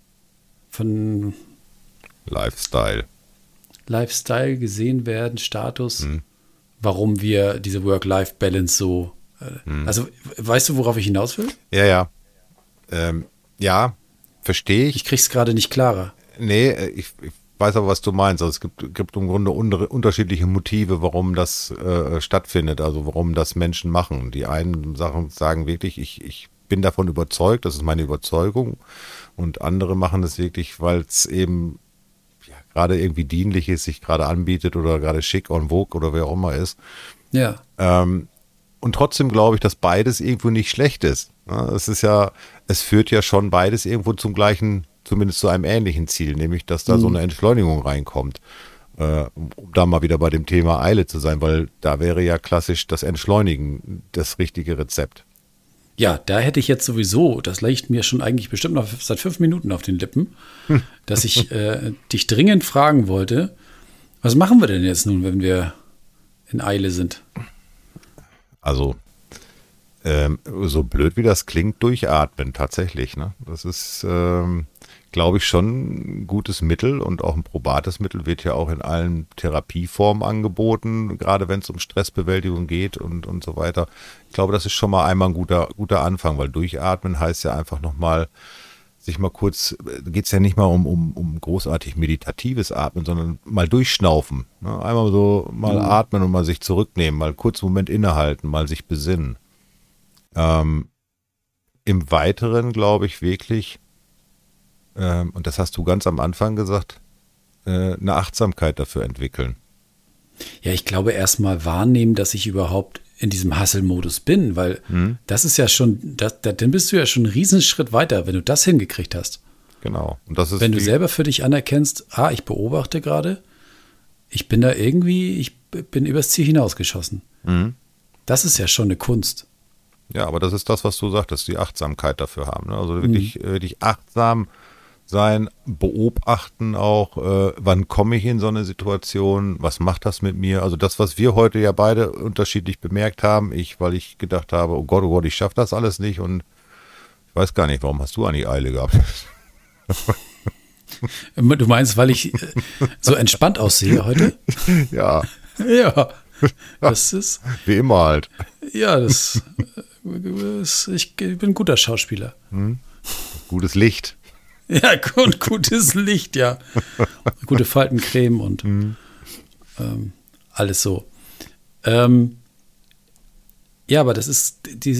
Lifestyle, gesehen werden, Status, warum wir diese Work-Life-Balance so, also weißt du, worauf ich hinaus will? Ja. Ja, verstehe ich. Ich krieg's gerade nicht klarer. Nee, ich weiß aber, was du meinst. Also es gibt im Grunde unterschiedliche Motive, warum das stattfindet, also warum das Menschen machen. Die einen sagen wirklich, ich bin davon überzeugt, das ist meine Überzeugung, und andere machen es wirklich, weil es eben gerade irgendwie dienlich ist, sich gerade anbietet oder gerade schick en vogue oder wer auch immer ist. Ja. Und trotzdem glaube ich, dass beides irgendwo nicht schlecht ist. Es führt ja schon beides irgendwo zum gleichen, zumindest zu einem ähnlichen Ziel, nämlich, dass da so eine Entschleunigung reinkommt. Um da mal wieder bei dem Thema Eile zu sein, weil da wäre ja klassisch das Entschleunigen das richtige Rezept. Ja, da hätte ich jetzt sowieso, das liegt mir schon eigentlich bestimmt noch seit 5 Minuten auf den Lippen, dass ich dich dringend fragen wollte, was machen wir denn jetzt nun, wenn wir in Eile sind? Also, so blöd wie das klingt, durchatmen tatsächlich. Ne? Das ist glaube ich, schon ein gutes Mittel und auch ein probates Mittel, wird ja auch in allen Therapieformen angeboten, gerade wenn es um Stressbewältigung geht und so weiter. Ich glaube, das ist schon mal einmal ein guter Anfang, weil durchatmen heißt ja einfach nochmal, sich mal kurz, geht es ja nicht mal um großartig meditatives Atmen, sondern mal durchschnaufen. Ne? Einmal so mal atmen und mal sich zurücknehmen, mal kurz einen Moment innehalten, mal sich besinnen. Im Weiteren glaube ich wirklich, und das hast du ganz am Anfang gesagt, eine Achtsamkeit dafür entwickeln. Ja, ich glaube erstmal wahrnehmen, dass ich überhaupt in diesem Hustle-Modus bin, weil das ist ja schon, dann bist du ja schon einen Riesenschritt weiter, wenn du das hingekriegt hast. Genau. Und das ist wenn du selber für dich anerkennst, ich beobachte gerade, ich bin da irgendwie, ich bin übers Ziel hinausgeschossen. Das ist ja schon eine Kunst. Ja, aber das ist das, was du sagtest, die Achtsamkeit dafür haben. Ne? Also wirklich achtsam sein, beobachten auch, wann komme ich in so eine Situation, was macht das mit mir? Also das, was wir heute ja beide unterschiedlich bemerkt haben, weil ich gedacht habe, oh Gott, ich schaffe das alles nicht und ich weiß gar nicht, warum hast du eigentlich Eile gehabt? Du meinst, weil ich so entspannt aussehe heute? Ja. Ja, das ist... Wie immer halt. Ja, ich bin ein guter Schauspieler. Gutes Licht. Ja, gutes Licht, ja. Gute Faltencreme und alles so. Ja, aber das ist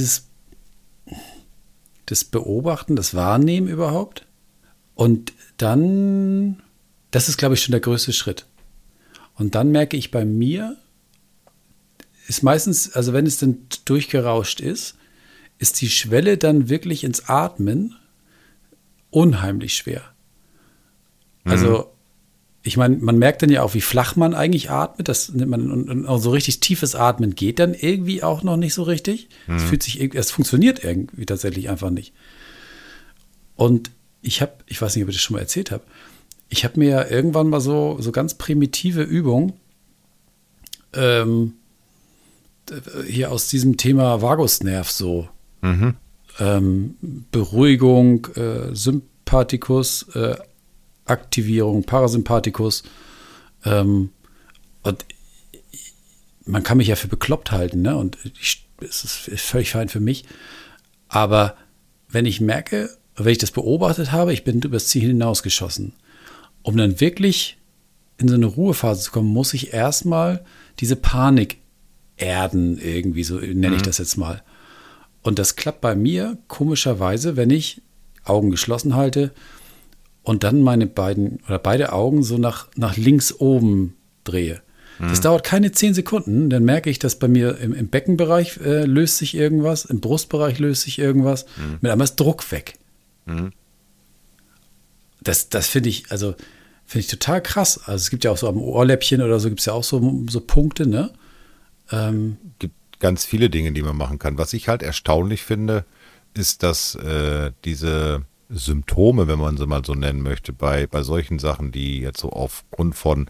das Beobachten, das Wahrnehmen überhaupt. Und dann, das ist, glaube ich, schon der größte Schritt. Und dann merke ich bei mir, ist meistens, also wenn es dann durchgerauscht ist die Schwelle dann wirklich ins Atmen unheimlich schwer. Also, ich meine, man merkt dann ja auch, wie flach man eigentlich atmet. Das nimmt man, und auch so richtig tiefes Atmen geht dann irgendwie auch noch nicht so richtig. Es funktioniert irgendwie tatsächlich einfach nicht. Und ich weiß nicht, ob ich das schon mal erzählt habe, ich habe mir ja irgendwann mal so ganz primitive Übungen hier aus diesem Thema Vagusnerv so Beruhigung, Sympathikus, Aktivierung, Parasympathikus. Und man kann mich ja für bekloppt halten, ne? Und es ist völlig fein für mich. Aber wenn ich merke, wenn ich das beobachtet habe, ich bin übers Ziel hinausgeschossen. Um dann wirklich in so eine Ruhephase zu kommen, muss ich erstmal diese Panik erden, irgendwie, so nenne ich das jetzt mal. Und das klappt bei mir komischerweise, wenn ich Augen geschlossen halte und dann meine beide Augen so nach links oben drehe. Das dauert keine 10 Sekunden, dann merke ich, dass bei mir im Beckenbereich löst sich irgendwas, im Brustbereich löst sich irgendwas, mit einmal ist Druck weg. Das finde ich total krass. Also es gibt ja auch so am Ohrläppchen oder so, gibt es ja auch so Punkte, ne? Gibt ganz viele Dinge, die man machen kann. Was ich halt erstaunlich finde, ist, dass diese Symptome, wenn man sie mal so nennen möchte, bei solchen Sachen, die jetzt so aufgrund von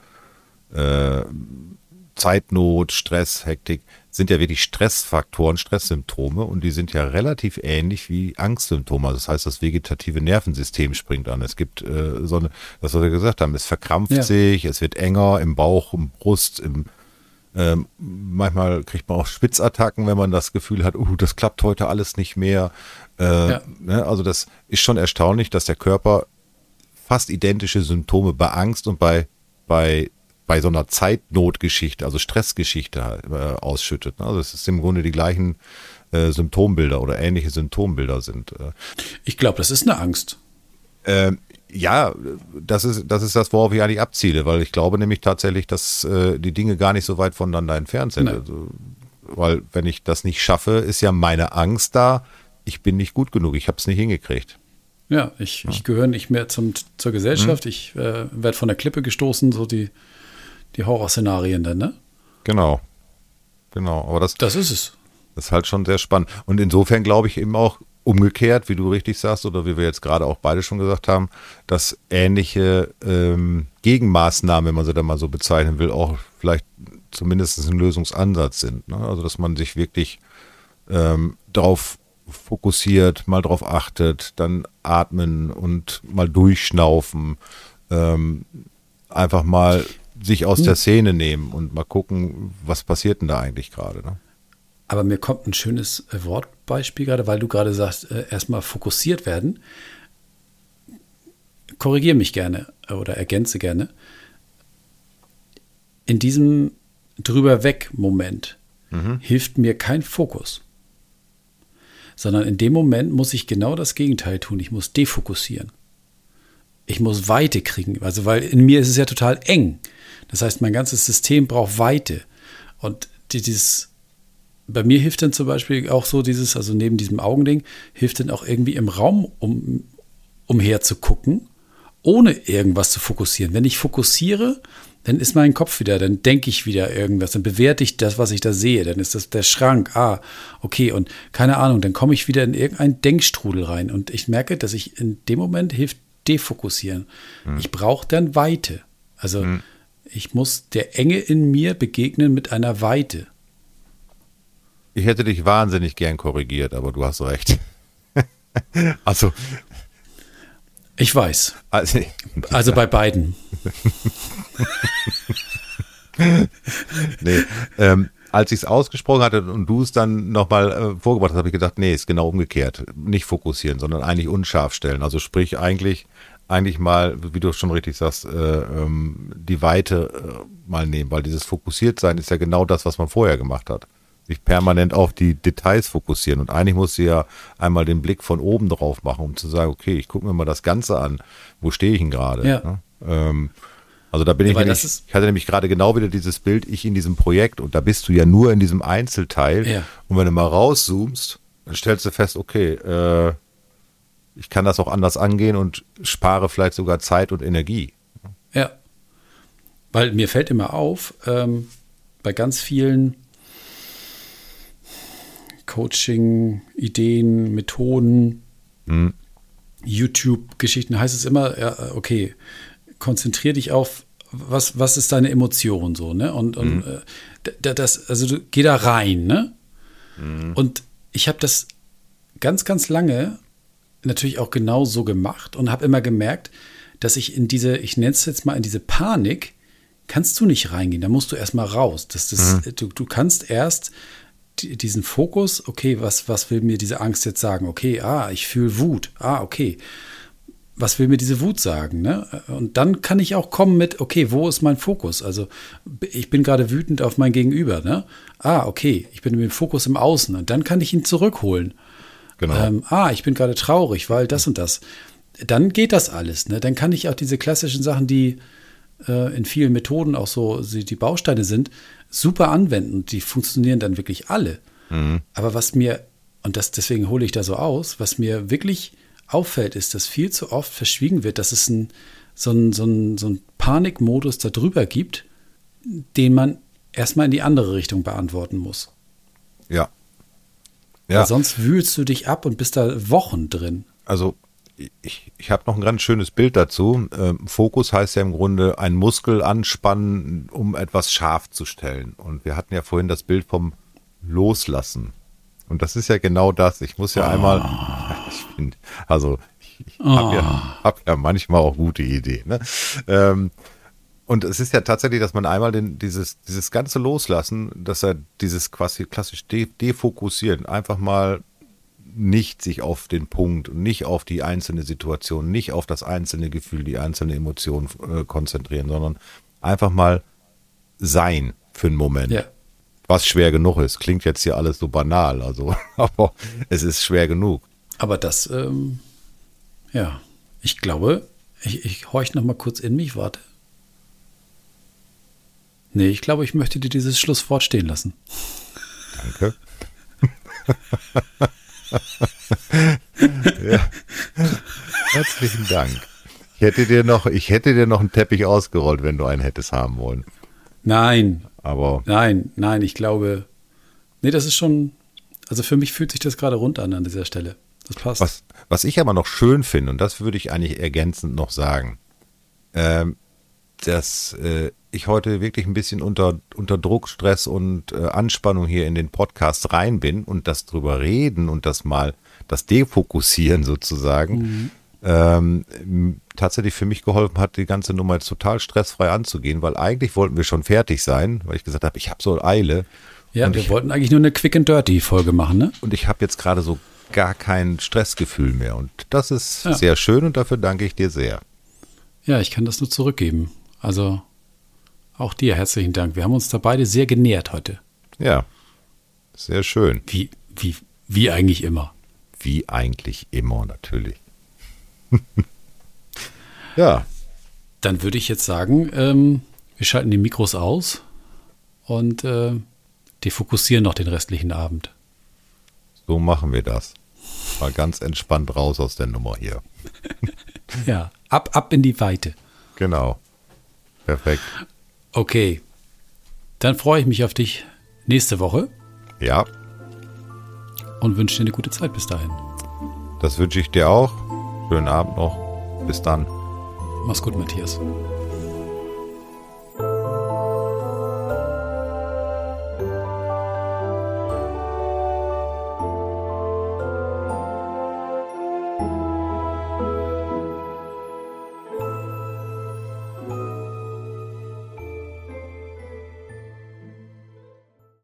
Zeitnot, Stress, Hektik, sind ja wirklich Stressfaktoren, Stresssymptome und die sind ja relativ ähnlich wie Angstsymptome. Das heißt, das vegetative Nervensystem springt an. Es gibt das, was wir gesagt haben, es verkrampft sich, es wird enger im Bauch, im Brust, manchmal kriegt man auch Schwitzattacken, wenn man das Gefühl hat, das klappt heute alles nicht mehr. Ne? Also das ist schon erstaunlich, dass der Körper fast identische Symptome bei Angst und bei so einer Zeitnotgeschichte, also Stressgeschichte ausschüttet. Also es ist im Grunde die gleichen Symptombilder oder ähnliche Symptombilder sind. Ich glaube, das ist eine Angst. Ja, das ist das, worauf ich eigentlich abziele, weil ich glaube nämlich tatsächlich, dass die Dinge gar nicht so weit voneinander entfernt sind. Also, weil wenn ich das nicht schaffe, ist ja meine Angst da, ich bin nicht gut genug, ich habe es nicht hingekriegt. Ja, ich gehöre nicht mehr zur Gesellschaft, ich werde von der Klippe gestoßen, so die Horrorszenarien dann, ne? Genau, aber das ist es. Das ist halt schon sehr spannend. Und insofern glaube ich eben auch, umgekehrt, wie du richtig sagst, oder wie wir jetzt gerade auch beide schon gesagt haben, dass ähnliche Gegenmaßnahmen, wenn man sie dann mal so bezeichnen will, auch vielleicht zumindest ein Lösungsansatz sind. Ne? Also dass man sich wirklich darauf fokussiert, mal drauf achtet, dann atmen und mal durchschnaufen, einfach mal sich aus der Szene nehmen und mal gucken, was passiert denn da eigentlich gerade. Ne? Aber mir kommt ein schönes Wortbeispiel gerade, weil du gerade sagst, erstmal fokussiert werden. Korrigiere mich gerne oder ergänze gerne. In diesem Drüber-weg-Moment hilft mir kein Fokus. Sondern in dem Moment muss ich genau das Gegenteil tun. Ich muss defokussieren. Ich muss Weite kriegen. Also, weil in mir ist es ja total eng. Das heißt, mein ganzes System braucht Weite. Und bei mir hilft dann zum Beispiel auch so also neben diesem Augending, hilft dann auch irgendwie im Raum umher zu gucken, ohne irgendwas zu fokussieren. Wenn ich fokussiere, dann ist mein Kopf wieder, dann denke ich wieder irgendwas, dann bewerte ich das, was ich da sehe, dann ist das der Schrank, okay, und keine Ahnung, dann komme ich wieder in irgendeinen Denkstrudel rein und ich merke, dass ich in dem Moment hilft defokussieren. Ich brauche dann Weite. Also ich muss der Enge in mir begegnen mit einer Weite. Ich hätte dich wahnsinnig gern korrigiert, aber du hast recht. Also ich weiß. Also bei beiden. Nee, als ich es ausgesprochen hatte und du es dann nochmal vorgebracht hast, habe ich gedacht, nee, ist genau umgekehrt. Nicht fokussieren, sondern eigentlich unscharf stellen. Also sprich eigentlich mal, wie du schon richtig sagst, die Weite mal nehmen, weil dieses Fokussiertsein ist ja genau das, was man vorher gemacht hat. Sich permanent auf die Details fokussieren. Und eigentlich musst du ja einmal den Blick von oben drauf machen, um zu sagen, okay, ich gucke mir mal das Ganze an. Wo stehe ich denn gerade? Ja. Ne? Also da bin ich nämlich, ich hatte nämlich gerade genau wieder dieses Bild, ich in diesem Projekt und da bist du ja nur in diesem Einzelteil. Ja. Und wenn du mal rauszoomst, dann stellst du fest, okay, ich kann das auch anders angehen und spare vielleicht sogar Zeit und Energie. Ja, weil mir fällt immer auf, bei ganz vielen Coaching-Ideen, Methoden, YouTube-Geschichten heißt es immer, ja, okay, konzentrier dich auf, was ist deine Emotion so, ne? Und also geh da rein, ne? Und ich habe das ganz, ganz lange natürlich auch genau so gemacht und habe immer gemerkt, dass ich ich nenne es jetzt mal in diese Panik, kannst du nicht reingehen, da musst du erst mal raus. Du kannst erst diesen Fokus, okay, was will mir diese Angst jetzt sagen? Okay, ich fühle Wut. Okay. Was will mir diese Wut sagen? Ne? Und dann kann ich auch kommen mit, okay, wo ist mein Fokus? Also ich bin gerade wütend auf mein Gegenüber. Ne? Okay, ich bin mit dem Fokus im Außen und dann kann ich ihn zurückholen. Genau. Ich bin gerade traurig, weil das und das. Dann geht das alles. Ne? Dann kann ich auch diese klassischen Sachen, die in vielen Methoden auch so die Bausteine sind, super anwenden. Die funktionieren dann wirklich alle. Aber deswegen hole ich da so aus, was mir wirklich auffällt, ist, dass viel zu oft verschwiegen wird, dass es so einen Panikmodus da drüber gibt, den man erstmal in die andere Richtung beantworten muss. Ja. Weil sonst wühlst du dich ab und bist da Wochen drin. Also ich habe noch ein ganz schönes Bild dazu. Fokus heißt ja im Grunde ein Muskel anspannen, um etwas scharf zu stellen. Und wir hatten ja vorhin das Bild vom Loslassen. Und das ist ja genau das. Ich muss ja einmal, ich habe ja manchmal auch gute Ideen. Ne? Und es ist ja tatsächlich, dass man einmal dieses ganze Loslassen, dass er dieses quasi klassisch defokussieren, einfach mal nicht sich auf den Punkt und nicht auf die einzelne Situation, nicht auf das einzelne Gefühl, die einzelne Emotion konzentrieren, sondern einfach mal sein für einen Moment. Ja. Was schwer genug ist. Klingt jetzt hier alles so banal, also, aber es ist schwer genug. Aber das, ich glaube, ich horche noch mal kurz in mich, warte. Nee, ich glaube, ich möchte dir dieses Schlusswort stehen lassen. Danke. Ja. Herzlichen Dank. Ich hätte dir noch einen Teppich ausgerollt, wenn du einen hättest haben wollen. Nein. Aber Nein, ich glaube, das ist schon, also für mich fühlt sich das gerade rund an dieser Stelle. Das passt. Was ich aber noch schön finde, und das würde ich eigentlich ergänzend noch sagen, dass ich heute wirklich ein bisschen unter Druck, Stress und Anspannung hier in den Podcast rein bin und das drüber reden und das Defokussieren sozusagen, tatsächlich für mich geholfen hat, die ganze Nummer jetzt total stressfrei anzugehen, weil eigentlich wollten wir schon fertig sein, weil ich gesagt habe, ich habe so Eile. Ja, und wir wollten eigentlich nur eine Quick and Dirty Folge machen, ne? Und ich habe jetzt gerade so gar kein Stressgefühl mehr und das ist sehr schön und dafür danke ich dir sehr. Ja, ich kann das nur zurückgeben. Also auch dir herzlichen Dank. Wir haben uns da beide sehr genährt heute. Ja, sehr schön. Wie eigentlich immer. Wie eigentlich immer, natürlich. Ja. Dann würde ich jetzt sagen, wir schalten die Mikros aus und defokussieren noch den restlichen Abend. So machen wir das. Mal ganz entspannt raus aus der Nummer hier. Ja, ab in die Weite. Genau. Perfekt. Okay. Dann freue ich mich auf dich nächste Woche. Ja. Und wünsche dir eine gute Zeit bis dahin. Das wünsche ich dir auch. Schönen Abend noch. Bis dann. Mach's gut, Matthias.